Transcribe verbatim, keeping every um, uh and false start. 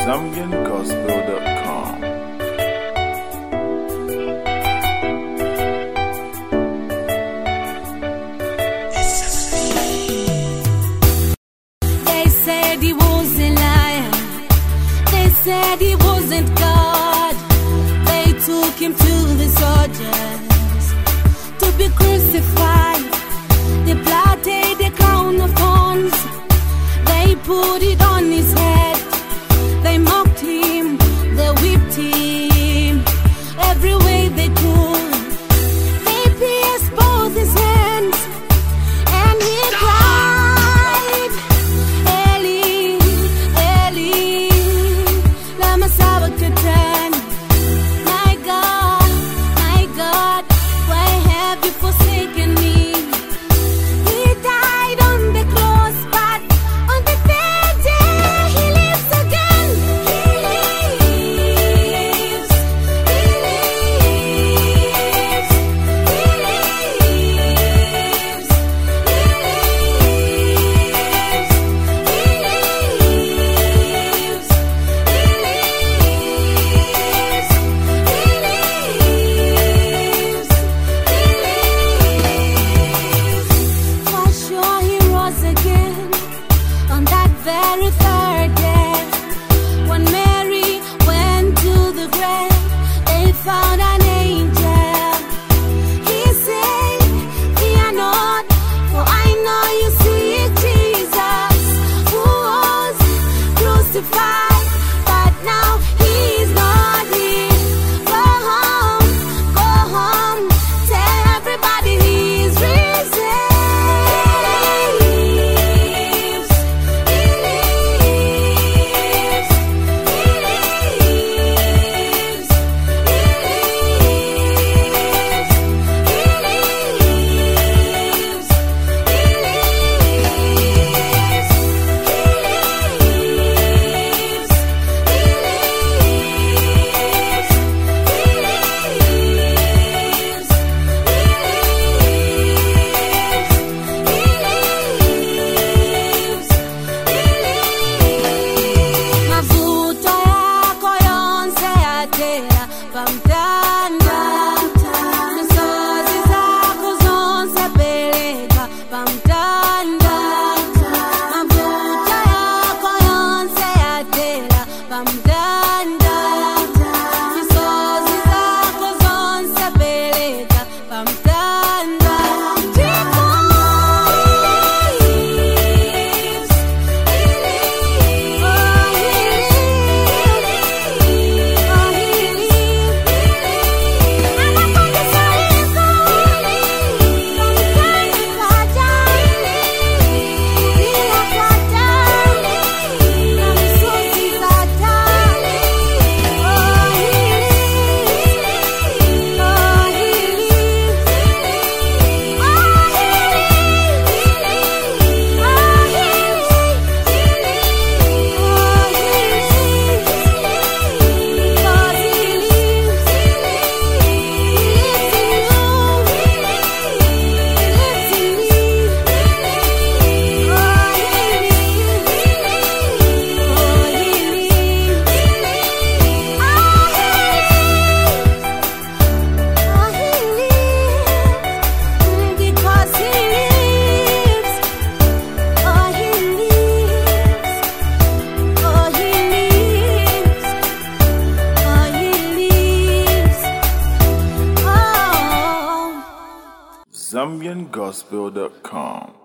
Zambian Gospel dot com. They said he was a liar. They said he wasn't God. They took him to the soldiers to be crucified. They planted a crown of thorns. They put it on his head. They mocked him, they whipped him every way they could. They pierced both his hands, and he cried, Eli, Eli, lama sabachthani. My God, my God, why have you forsaken me? He died on the cross, but on the third day he lives again. He lives, he lives, he lives, he lives, he lives, he lives, he lives, he lives. For sure he rose again on that very third day. When Mary went to the grave, they found an angel. He said, fear not, for I know you seek Jesus, who was crucified, but now he's not here. Go home, go home, tell everybody he's risen. He lives, he lives, he lives, he lives, he lives, he lives, he Mavuto yako yonse yatela pamtanda, misozi zako zonse peleka pamtanda. Mavuto yako yonse yatela pamtanda, misozi zako zonse peleka pamtanda. Ndipo he lives, he lives, oh he lives, oh he lives. Anakwenda saliko, pamtanda kaja, bila kata, na misozi zata. Oh he lives, oh he lives, oh he because he lives, oh he lives, oh he lives, oh he lives, oh. Zambian Gospel dot com.